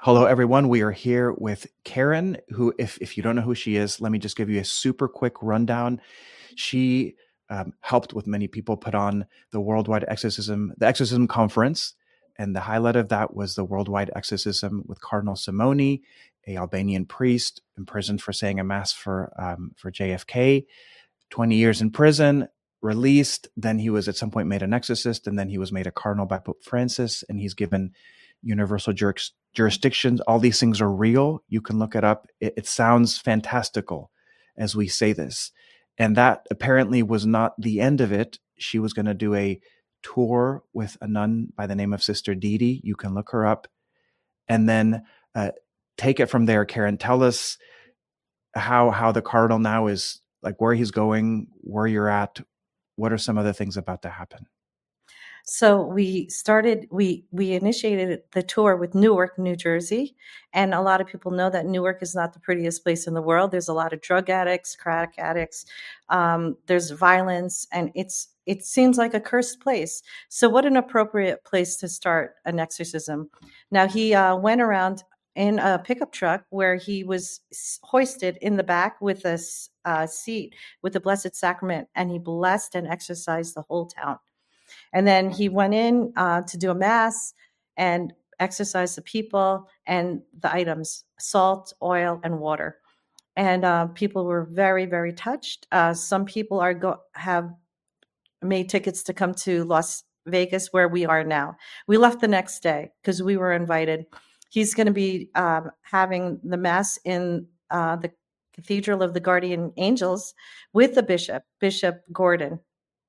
Hello, everyone. We are here with Karen, who, if you don't know who she is, let me just give you a super quick rundown. She helped with many people put on the the Exorcism Conference, and the highlight of that was the Worldwide Exorcism with Cardinal Simoni, a Albanian priest imprisoned for saying a mass for JFK. 20 years in prison, released. Then he was at some point made an exorcist, and then he was made a cardinal by Pope Francis, and he's given universal jurisdictions. All these things are real. You can look it up. It sounds fantastical as we say this. And that apparently was not the end of it. She was going to do a tour with a nun by the name of Sister Didi. You can look her up. And then take it from there, Karen. Tell us how the cardinal now is, like, where he's going, where you're at. What are some of the things about to happen? So we initiated the tour with Newark, New Jersey. And a lot of people know that Newark is not the prettiest place in the world. There's a lot of drug addicts, crack addicts. There's violence, and it seems like a cursed place. So what an appropriate place to start an exorcism. Now, he went around in a pickup truck where he was hoisted in the back with a seat with the Blessed Sacrament, and he blessed and exorcised the whole town. And then he went in to do a mass and exorcise the people and the items: salt, oil, and water. And people were very, very touched. Some people have made tickets to come to Las Vegas, where we are now. We left the next day because we were invited. He's going to be having the mass in the Cathedral of the Guardian Angels with the Bishop Gordon.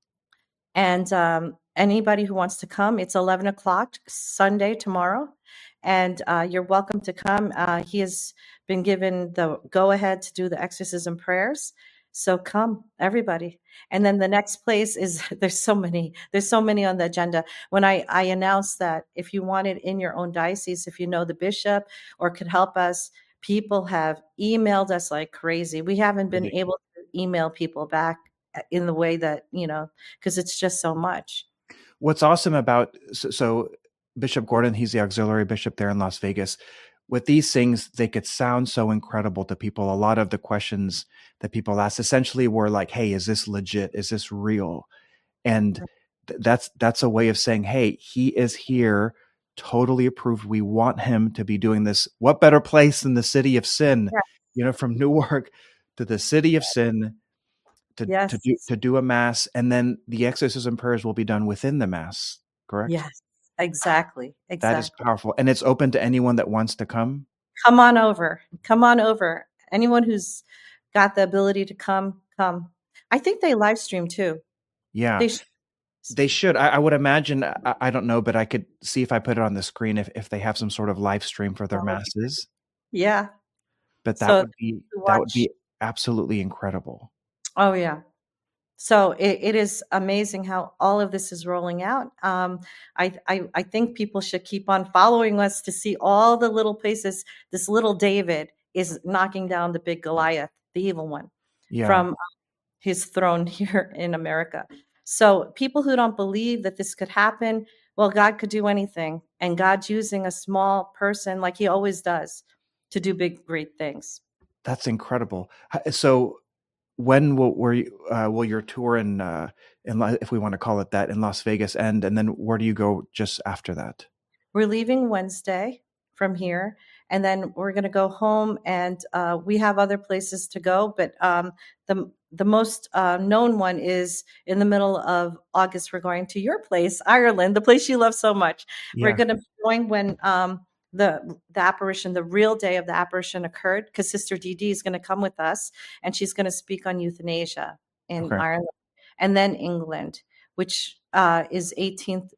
And anybody who wants to come, it's 11 o'clock Sunday, tomorrow. And you're welcome to come. He has been given the go-ahead to do the exorcism prayers. So come, everybody. And then the next place is, there's so many on the agenda. When I announced that if you want it in your own diocese, if you know the bishop or could help us, people have emailed us like crazy. We haven't been able to email people back in the way that, because it's just so much. What's awesome about, so Bishop Gordon, he's the auxiliary bishop there in Las Vegas. With these things, they could sound so incredible to people. A lot of the questions that people asked essentially were like, hey, is this legit? Is this real? And that's a way of saying, hey, he is here, totally approved. We want him to be doing this. What better place than the city of sin? Yeah. From Newark to the city of sin to do a mass, and then the exorcism prayers will be done within the mass, correct? Yes, exactly. That is powerful. And it's open to anyone that wants to come? Come on over. Anyone who's got the ability to come. I think they live stream too. Yeah. They should. I would imagine, I don't know, but I could see if I put it on the screen if they have some sort of live stream for their masses. Yeah. But that would be absolutely incredible. Oh, yeah. So it is amazing how all of this is rolling out. I think people should keep on following us to see all the little places. This little David is knocking down the big Goliath, the evil one, from his throne here in America. So people who don't believe that this could happen, well, God could do anything. And God's using a small person, like he always does, to do big, great things. That's incredible. So when will your tour in if we want to call it that, in Las Vegas end, and then where do you go just after that? We're leaving Wednesday from here, and then we're going to go home, and we have other places to go, but the most known one is in the middle of August. We're going to your place, Ireland, the place you love so much. Yeah. We're going to be going when the apparition, the real day of the apparition occurred, because Sister Didi is going to come with us, and she's going to speak on euthanasia in Ireland, and then England, which is 18th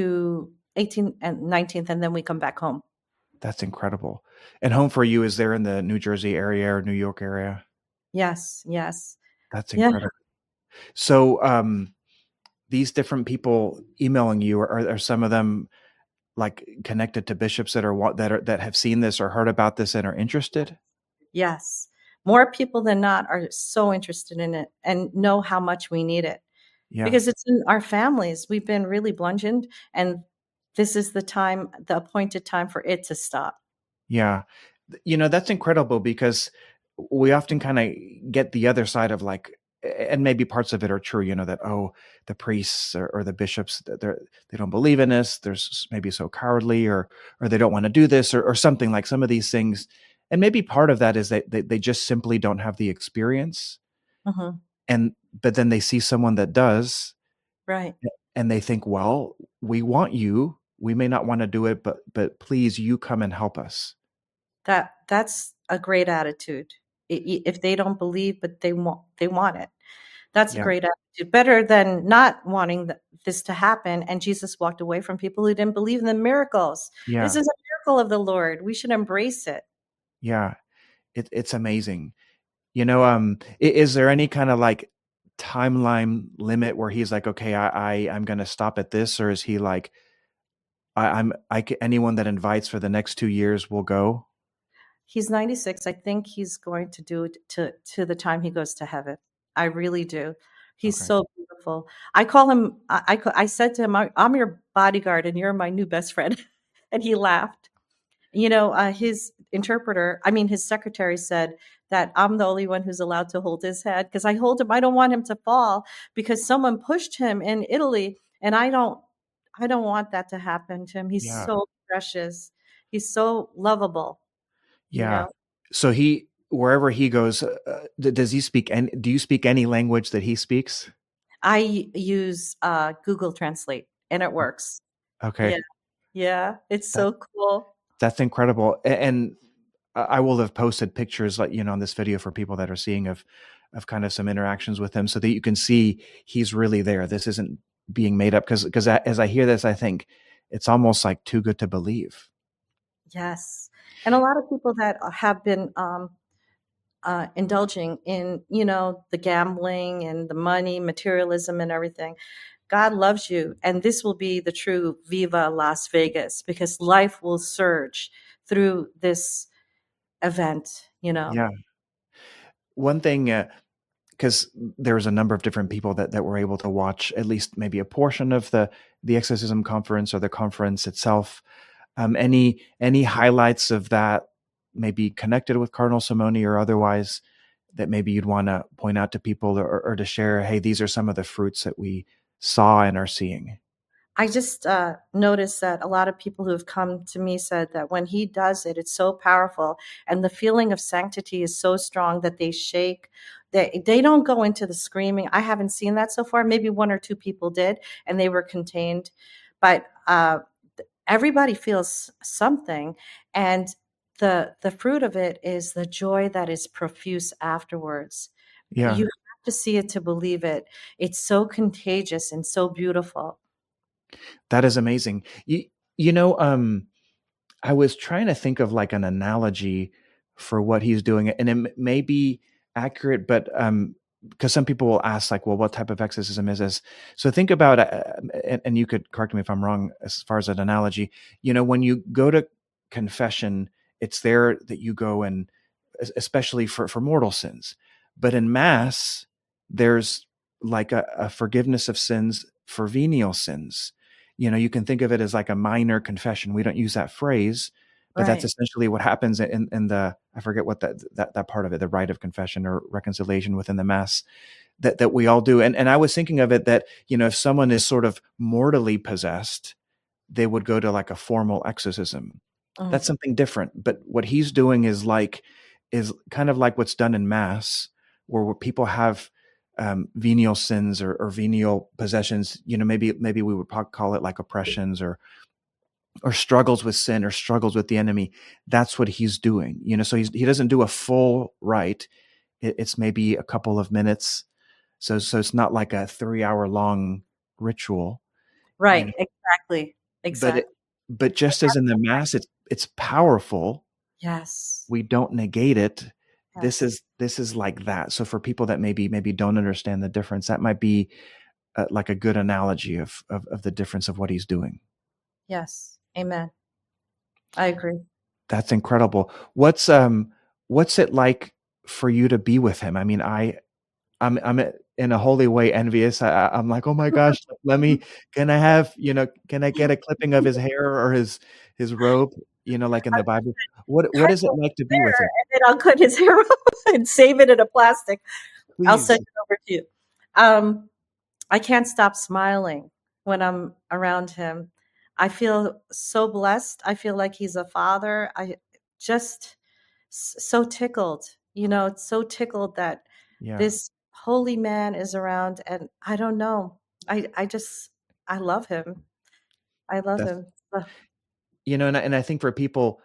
and 19th, and then we come back home. That's incredible. And home for you is there in the New Jersey area or New York area? Yes. That's incredible. Yeah. So these different people emailing you, are some of them like connected to bishops that have seen this or heard about this and are interested? Yes. More people than not are so interested in it and know how much we need it. Yeah. Because it's in our families. We've been really bludgeoned, and this is the appointed time for it to stop. Yeah. That's incredible because we often kind of get the other side of like, and maybe parts of it are true, that, oh, the priests or the bishops, they don't believe in this. There's maybe so cowardly or they don't want to do this or something like some of these things. And maybe part of that is that they just simply don't have the experience. Hmm. But then they see someone that does Right. and they think, well, we want you. We may not want to do it, but please, you come and help us. That's a great attitude. If they don't believe, but they want it. That's a Yeah. great attitude. Better than not wanting this to happen. And Jesus walked away from people who didn't believe in the miracles. This Yeah. is a miracle of the Lord. We should embrace it. Yeah. It's amazing. Is there any kind of like timeline limit where he's like, okay, I'm going to stop at this, or is he like, anyone that invites for the next 2 years will go? He's 96. I think he's going to do it to the time he goes to heaven. I really do. He's Okay. so beautiful. I call him. I said to him, I'm your bodyguard, and you're my new best friend." And he laughed. His interpreter, I mean, his secretary said that I'm the only one who's allowed to hold his head because I hold him. I don't want him to fall because someone pushed him in Italy, and I don't want that to happen to him. He's Yeah. so precious. He's so lovable. You Yeah. know. So wherever he goes, does he speak any, do you speak any language that he speaks? I use Google Translate and it works. Yeah, Okay. yeah, it's That so cool. that's incredible. And I will have posted pictures like, on this video for people that are seeing of kind of some interactions with him so that you can see he's really there. This isn't being made up because as I hear this, I think it's almost like too good to believe. Yes, and a lot of people that have been indulging in, the gambling and the money, materialism, and everything. God loves you, and this will be the true Viva Las Vegas because life will surge through this event. Yeah. One thing, because there's a number of different people that were able to watch at least maybe a portion of the exorcism conference or the conference itself. Any highlights of that maybe connected with Cardinal Simone or otherwise that maybe you'd want to point out to people or to share? Hey, these are some of the fruits that we saw and are seeing. I just noticed that a lot of people who have come to me said that when he does it, it's so powerful, and the feeling of sanctity is so strong that they shake. They don't go into the screaming. I haven't seen that so far. Maybe one or two people did, and they were contained, but everybody feels something, and the fruit of it is the joy that is profuse afterwards. Yeah, You have to see it to believe it. It's so contagious and so beautiful. that is amazing. You know, I was trying to think of like an analogy for what he's doing, and it may be accurate, but because some people will ask, like, well, what type of exorcism is this? So think about, and you could correct me if I'm wrong as far as an analogy. When you go to confession, it's there that you go and, especially for mortal sins, but in Mass, there's like a forgiveness of sins for venial sins. You can think of it as like a minor confession. We don't use that phrase, but that's Right. essentially what happens in the, I forget what that part of it, the rite of confession or reconciliation within the Mass that we all do. And I was thinking of it that, if someone is sort of mortally possessed, they would go to like a formal exorcism. Mm. That's something different. But what he's doing is kind of like what's done in Mass, where people have venial sins or venial possessions. Maybe we would call it like oppressions or struggles with sin or struggles with the enemy. That's what he's doing. So he doesn't do a full rite. It's maybe a couple of minutes. So it's not like a 3 hour long ritual. You know, Right, exactly, but exactly. but just as in the Mass, it's powerful. Yes, We don't negate it. This yes, is this is like that. So for people that maybe don't understand the difference, that might be like a good analogy of the difference of what he's doing. yes. Amen. I agree. That's incredible. What's it like for you to be with him? I mean, I'm in a holy way envious. I'm like, oh my gosh, let me. Can I have can I get a clipping of his hair or his robe? like in the Bible? What Cut is it his like to be with hair, him? and then I'll cut his hair off and save it in a plastic. I'll send Please. it over to you. Um, I can't stop smiling when I'm around him. I feel so blessed. I feel like he's a father. I just so tickled. It's so tickled that Yeah. this holy man is around, and I don't know. I just I love him. I love That's him. and I think for people,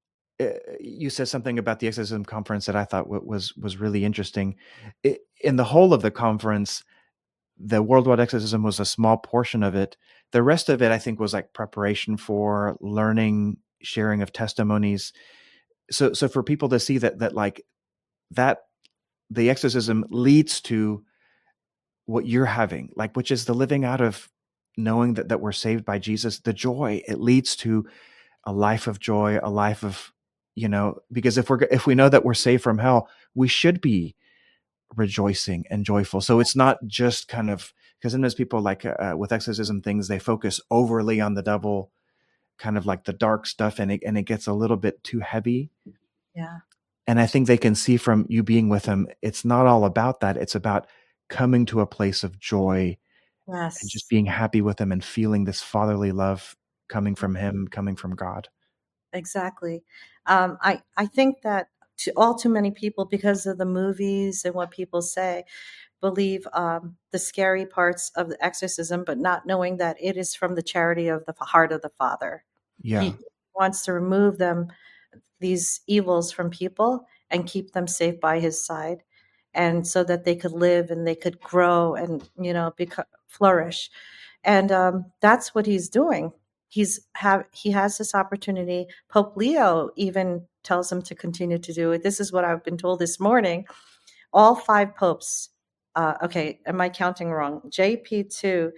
you said something about the Exorcism conference that I thought was really interesting. In the whole of the conference, the worldwide exorcism was a small portion of it. The rest of it, I think, was like preparation for learning, sharing of testimonies. So for people to see that like that, the exorcism leads to what you're having, like, which is the living out of knowing that we're saved by Jesus, the joy it leads to, a life of joy, a life of, because if we know that we're saved from hell, we should be rejoicing and joyful. So it's not just kind of, because sometimes people like with exorcism things, they focus overly on the devil, kind of like the dark stuff, and it gets a little bit too heavy. Yeah. And I think they can see from you being with him, it's not all about that. It's about coming to a place of joy and just Yes. being happy with him and feeling this fatherly love coming from him, coming from God. Exactly. I think that all too many people, because of the movies and what people say, believe the scary parts of the exorcism, but not knowing that it is from the charity of the heart of the Father. Yeah. He wants to remove these evils from people and keep them safe by his side, and so that they could live and they could grow and flourish. And that's what he's doing. He has this opportunity. Pope Leo even tells him to continue to do it. This is what I've been told this morning. All five popes. Okay, am I counting wrong? JP2,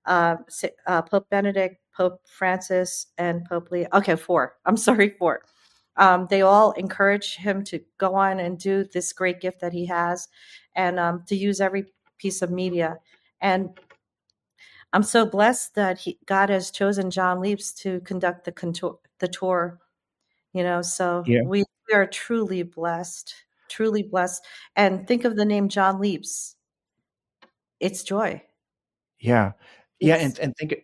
Pope Benedict, Pope Francis, and Pope Leo. Okay, four. I'm sorry, four. They all encourage him to go on and do this great gift that he has, and to use every piece of media. And I'm so blessed that God has chosen John Leaps to conduct the tour. So Yeah. we are truly blessed. And think of the name John Leaps. It's joy. Yeah. Yeah. It's And think,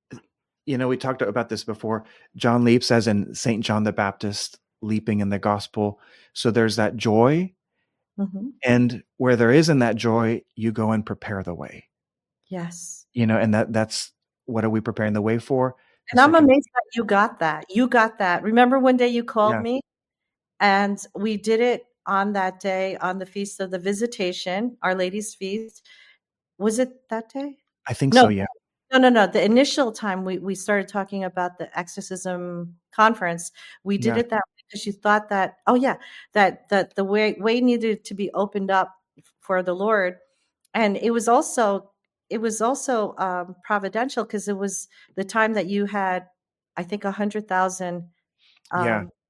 we talked about this before. John leaps, as in Saint John the Baptist leaping in the gospel. So there's that joy. mhm. And where there isn't that joy, you go and prepare the way. Yes. And that's, what are we preparing the way for? The And I'm second. amazed that you got that. You got that. Remember one day you called Yeah. me and we did it on that day on the Feast of the Visitation, Our Lady's Feast. Was it that day? I think No, so. Yeah. no. The initial time we started talking about the exorcism conference, we did Yeah. it that way because you thought that, oh yeah, that the way needed to be opened up for the Lord. And it was also providential because it was the time that you had, I think, 100,000 Yeah. um,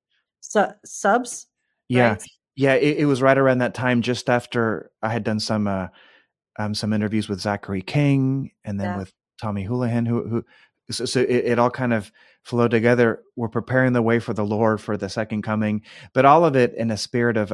subs, Yeah. right? Yeah. It was right around that time, just after I had done some interviews with Zachary King and then Yeah. with Tommy Houlihan, so it all kind of flowed together. We're preparing the way for the Lord for the second coming, but all of it in a spirit of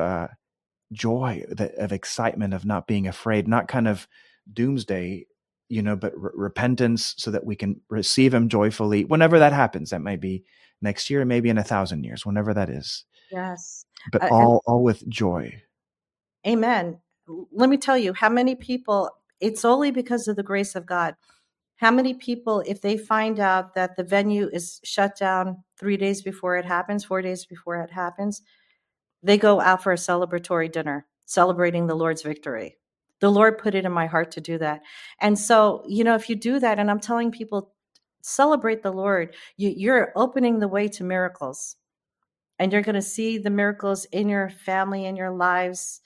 joy, of excitement, of not being afraid, not kind of doomsday, but repentance, so that we can receive him joyfully whenever that happens. That might be next year, maybe in 1,000 years, whenever that is, Yes. but And all with joy. amen. Let me tell you how many people, it's only because of the grace of God. How many people, if they find out that the venue is shut down 3 days before it happens, 4 days before it happens, they go out for a celebratory dinner, celebrating the Lord's victory. The Lord put it in my heart to do that. And so, if you do that, and I'm telling people, celebrate the Lord, you're opening the way to miracles. And you're going to see the miracles in your family, in your lives.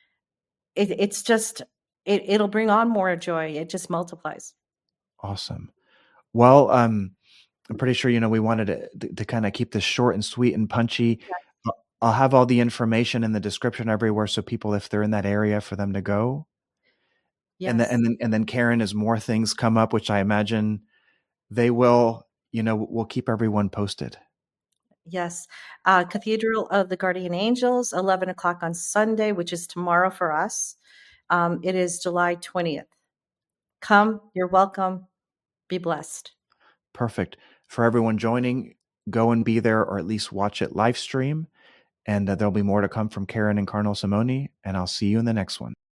It's just, it'll bring on more joy. It just multiplies. Awesome. Well, I'm pretty sure, we wanted to kind of keep this short and sweet and punchy. I'll have all the information in the description everywhere, so people, if they're in that area, for them to go. And then, Yes. and then Karen, as more things come up, which I imagine they will, we'll keep everyone posted. Yes. Cathedral of the Guardian Angels, 11 o'clock on Sunday, which is tomorrow for us. It is July 20th. Come, you're welcome. Be blessed. Perfect. For everyone joining, go and be there or at least watch it live stream. And there'll be more to come from Karen and Cardinal Simone. And I'll see you in the next one.